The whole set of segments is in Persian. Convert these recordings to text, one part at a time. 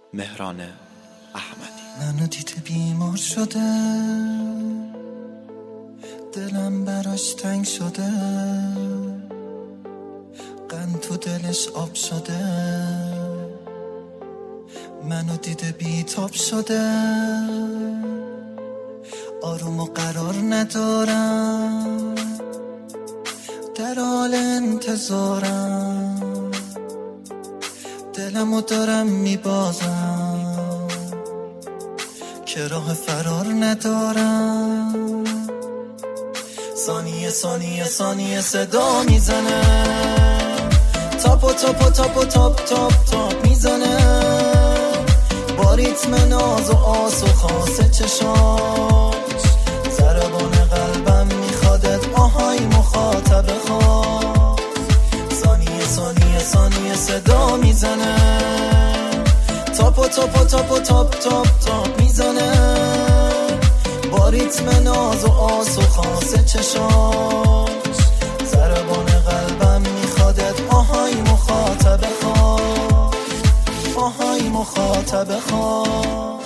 مهران احمدی. منو دیده بیمار شده، دلم براش تنگ شده، قند تو دلش آب شده. منو دیده بیتاب شده، آروم و قرار ندارم، در حال انتظارم، دلمو دارم میبازم که راه فرار ندارم. ثانیه ثانیه ثانیه صدا میزنه، تاپ و تاپ و تاپ و تاپ تاپ تاپ میزنه، با ریتم ناز و آس و خاص چشاش. ضربان قلبم میخوادت آهای مخاطب خواه. ثانیه ثانیه ثانیه صدا میزنه، تاپ و تاپ و تاپ و تاپ تاپ تاپ میزنه، با ریتم ناز و آس و خاص چشاش. ضربان قلبم میخوادت آهای مخاطب خواه، آهای مخاطب خواه.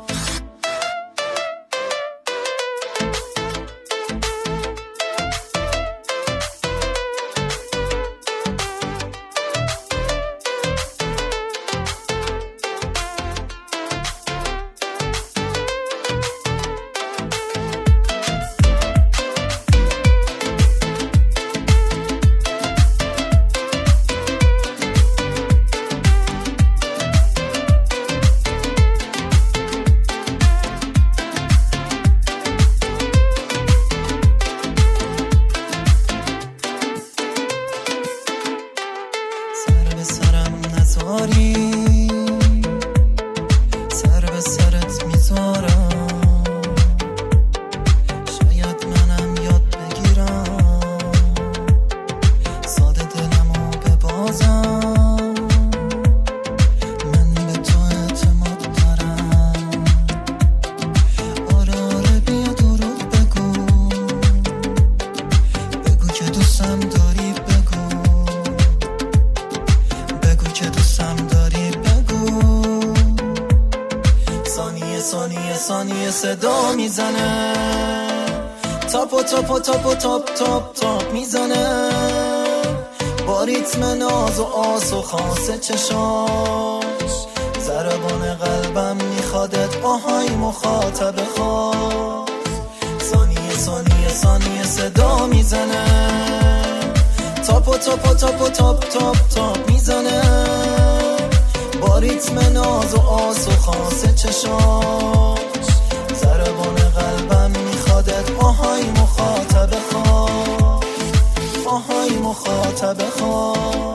سرم نزاری، سر به سرت میذارم، شاید منم یاد بگیرم ساده دلمو ببازم. من به تو اعتماد دارم، آره آره بیا دروغ بگو، بگو که دوستم داری، بگو که دوستم داری، بگو. ثانیه ثانیه ثانیه صدا میزنه، تاپ و تاپ و تاپ و تاپ تاپ تاپ میزنه، با ریتم ناز و آس و خاص چشاش. ضربان قلبم میخوادت آهای مخاطب خواه. ثانیه ثانیه ثانیه صدا میزنه، تاپ و تاپ و تاپ و تاپ تاپ تاپ میزنه، با ریتم ناز و آس و خاص چشاش. ضربان قلبم میخوادت آهای مخاطب خواه، آهای مخاطب خواه.